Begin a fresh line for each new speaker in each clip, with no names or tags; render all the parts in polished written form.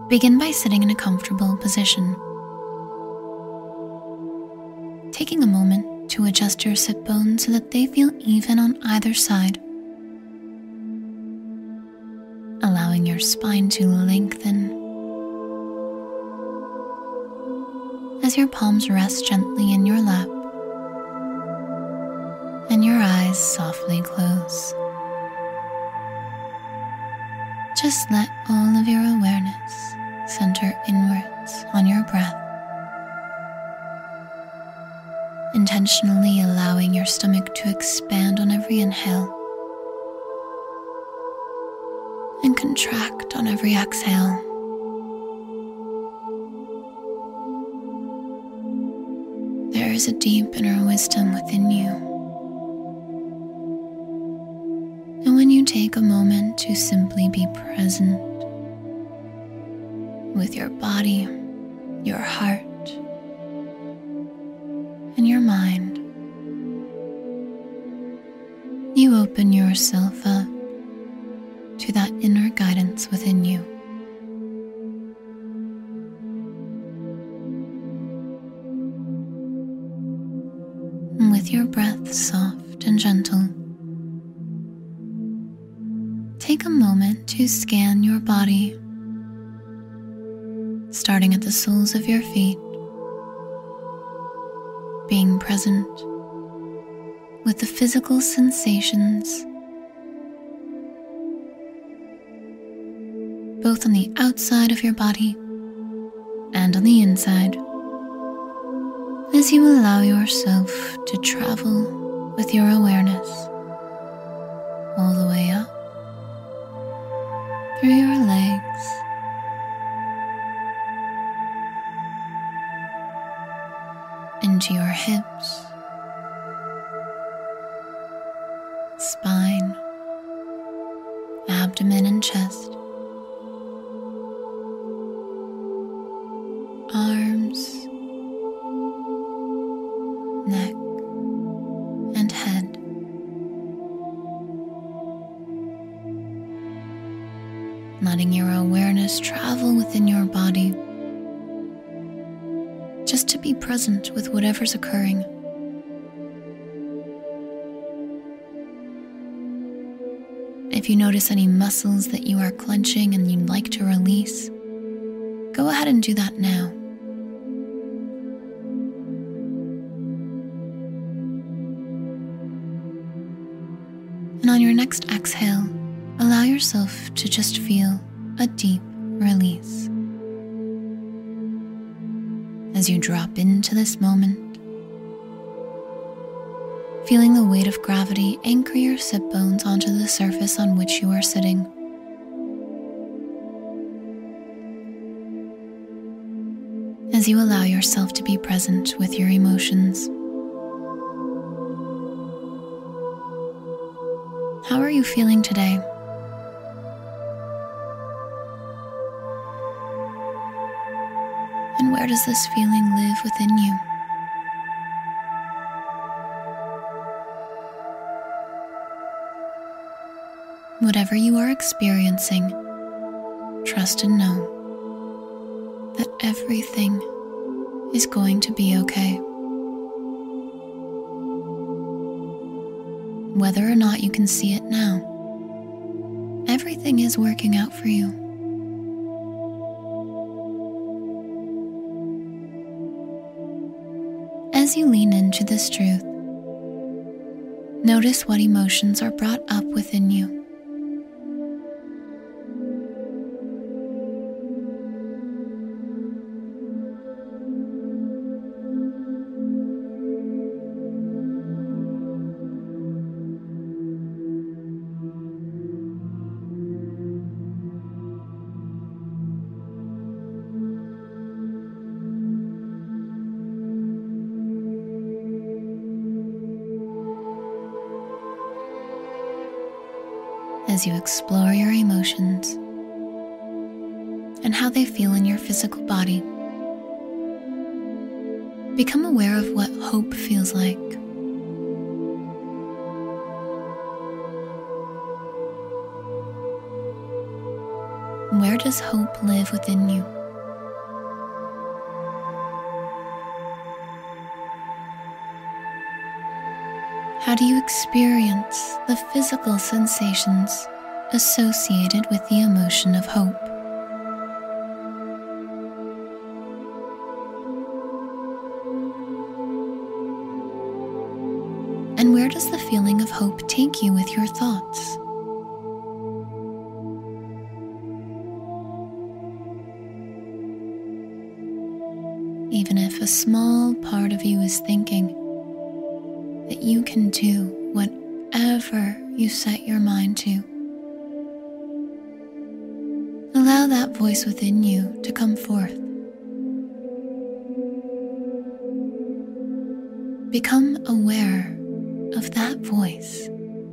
Begin by sitting in a comfortable position. Taking a moment to adjust your sit bones so that they feel even on either side. Allowing your spine to lengthen as your palms rest gently in your lap and your eyes softly close. Just let all of your awareness center inwards on your breath, intentionally allowing your stomach to expand on every inhale and contract on every exhale. There is a deep inner wisdom within you. And when you take a moment to simply be present with your body, your heart, and your mind, you open yourself up to that inner guidance within you. And with your breath soft and gentle, take a moment to scan your body, starting at the soles of your feet, being present with the physical sensations both on the outside of your body and on the inside, as you allow yourself to travel with your awareness all the way up through your legs, into your hips, spine, abdomen and chest, arms, neck, and head. Letting your awareness travel within your body, just to be present with whatever's occurring. If you notice any muscles that you are clenching and you'd like to release, go ahead and do that now. And on your next exhale, allow yourself to just feel a deep release. As you drop into this moment, feeling the weight of gravity anchor your sit bones onto the surface on which you are sitting. As you allow yourself to be present with your emotions. How are you feeling today? And where does this feeling live within you? Whatever you are experiencing, trust and know that everything is going to be okay. Whether or not you can see it now, everything is working out for you. As you lean into this truth, notice what emotions are brought up within you. As you explore your emotions and how they feel in your physical body, become aware of what hope feels like. Where does hope live within you? How do you experience the physical sensations associated with the emotion of hope? And where does the feeling of hope take you with your thoughts? Even if a small part of you is thinking that you can do whatever you set your mind to, allow that voice within you to come forth. Become aware of that voice.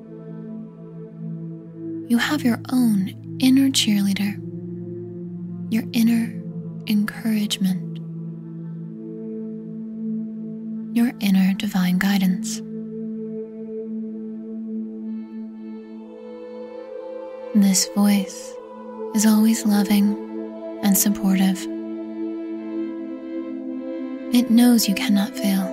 You have your own inner cheerleader, your inner encouragement, your inner divine guidance. This voice is always loving and supportive. It knows you cannot fail.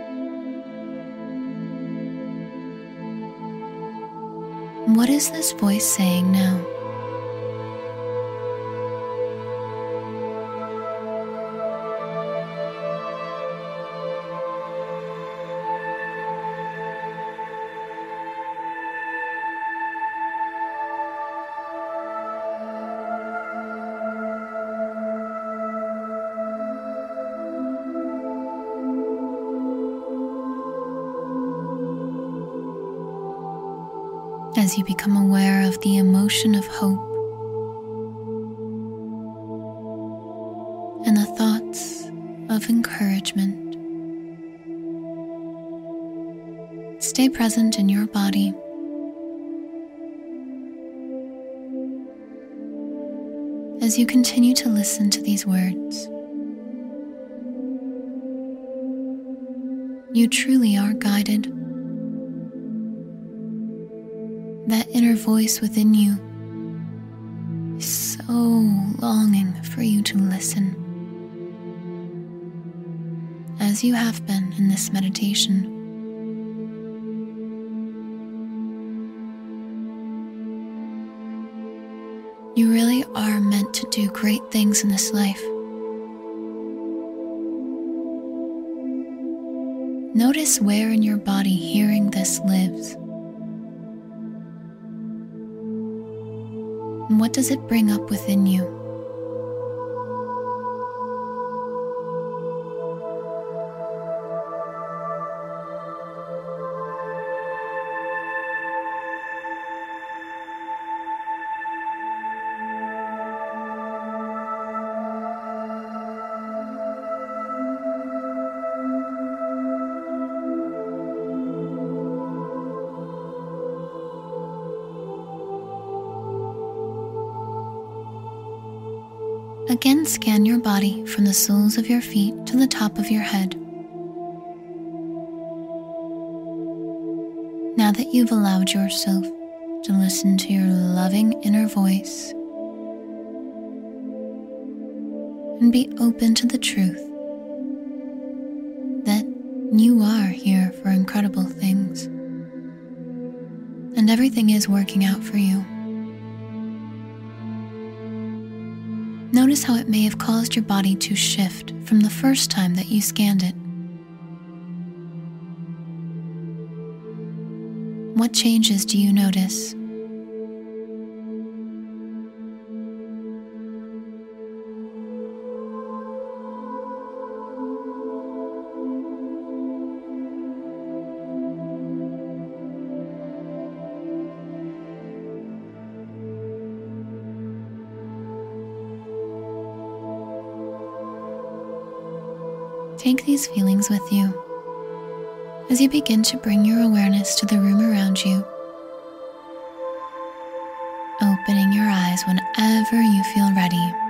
What is this voice saying now? As you become aware of the emotion of hope and the thoughts of encouragement, stay present in your body. As you continue to listen to these words, you truly are guided. That inner voice within you is so longing for you to listen, as you have been in this meditation. You really are meant to do great things in this life. Notice where in your body hearing this lives. And what does it bring up within you? Again, scan your body from the soles of your feet to the top of your head. Now that you've allowed yourself to listen to your loving inner voice and be open to the truth that you are here for incredible things and everything is working out for you. Notice how it may have caused your body to shift from the first time that you scanned it. What changes do you notice? Take these feelings with you as you begin to bring your awareness to the room around you, opening your eyes whenever you feel ready.